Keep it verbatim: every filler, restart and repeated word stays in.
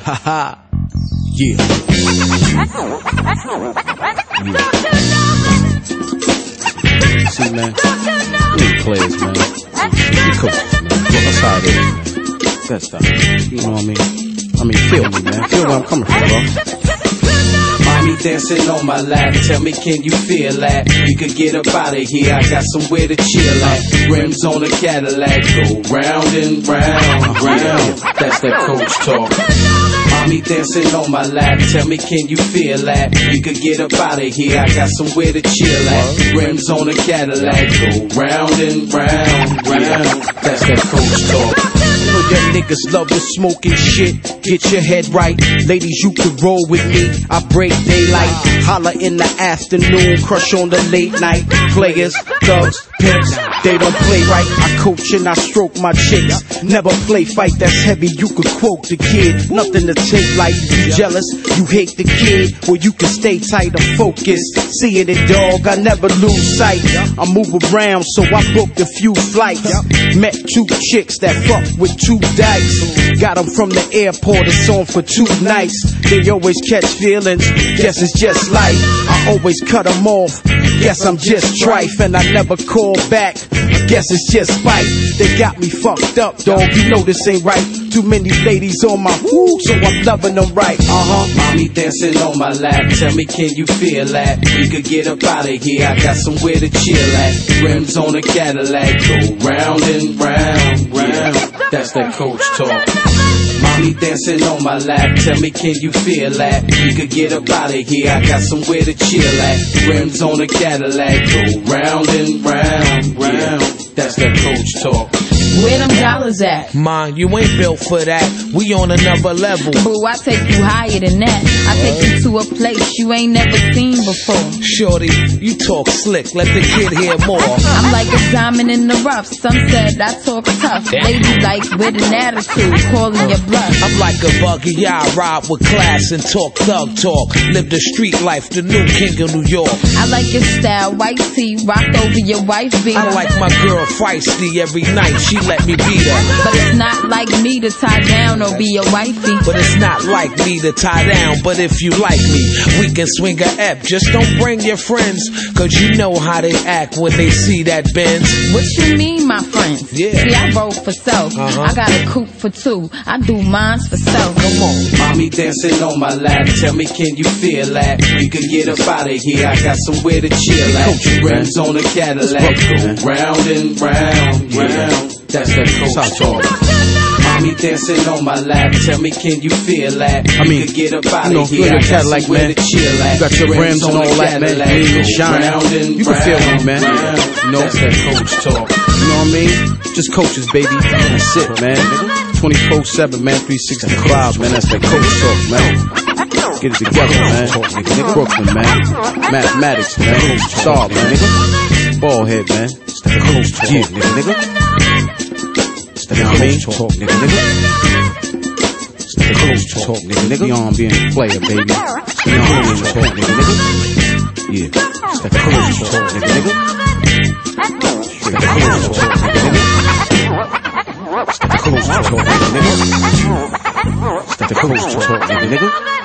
Haha. Yeah. Yeah. See, man, we ain't players, man. We coaches, man. That's how it is, man. That's stuff. You know what I mean? I mean, feel me, man. Feel where I'm coming from, bro. Mommy dancing on my lap, tell me can you feel that? We could get up out of here, I got somewhere to chill at. Rims on a Cadillac, go round and round, round. That's that coach talk. Mommy dancing on my lap, tell me can you feel that? We could get up out of here, I got somewhere to chill at. Rims on a Cadillac, go round and round, round. That's that coach talk. Know that niggas love the smoking shit. Get your head right. Ladies, you can roll with me. I break daylight. Holla in the afternoon. Crush on the late night. Players, thugs, pimps. They don't play right. I coach and I stroke my chicks. Never play fight that's heavy. You could quote the kid. Nothing to take like. You jealous? You hate the kid? Well, you can stay tight or focused. Seeing it, dog. I never lose sight. I move around, so I booked a few flights. Met two chicks that fuck with two dice. Got them from the airport, it's on for two nights. They always catch feelings, guess it's just life. I always cut them off, guess I'm just trife. And I never call back, guess it's just spite. They got me fucked up, dog, you know this ain't right. Too many ladies on my woo, so I'm loving them right. Uh-huh. Mommy dancing on my lap, tell me can you feel that? We could get up out of here, I got somewhere to chill at. Rims on a Cadillac, go round and round, round. That's that coach talk. Mommy dancing on my lap, tell me can you feel that? We could get up out of here, I got somewhere to chill at. Rims on a Cadillac, go round and round, round. That's that coach talk. Where them dollars at? Ma, you ain't built for that. We on another level. Boo, I take you higher than that. I take you to a place you ain't never seen before. Shorty, you talk slick. Let the kid hear more. I'm like a diamond in the rough. Some said I talk tough. Lady like with an attitude, calling your bluff. I'm like a buggy, I ride with class and talk thug talk. Live the street life, the new king of New York. I like your style, white tee, rock over your wife beater. I like my girl feisty every night. She let me be there. But it's not like me to tie down or be a wifey. But it's not like me to tie down. But if you like me, we can swing a ep. Just don't bring your friends, cause you know how they act when they see that Benz. What you mean, my friends? Yeah. See, I roll for self. Uh-huh. I got a coupe for two. I do mines for self. Come on. Mommy dancing on my lap, tell me can you feel that? We could get up out of here, I got somewhere to chill at. Rims on a Cadillac, go round and round, round. That's that coach talk. Mommy dancing on my lap, tell me can you feel that? I mean, we could get up out you know, of here, I got like, somewhere man. to chill at. You got your rims and all that, man. Lean and shining. You can feel me, man. You know, that's that coach talk. You know what I mean? Just coaches, baby. That's it, man. twenty-four seven, man. three sixty-five, man. That's that coach talk, man. Get it together, man. Brooklyn, man. Mathematics, man. Star, man, nigga. Ballhead, man. It's the coach talk, yeah, nigga, nigga. It's the coach talk, nigga, nigga. It's the coach talk, nigga, nigga. Beyond being a player, baby. It's beyond being a talk, nigga, nigga. Yeah. It's the coach talk, nigga, nigga. It's the coach talk, nigga, nigga. It's the coach talk, nigga, nigga. It's the coach talk, nigga, nigga.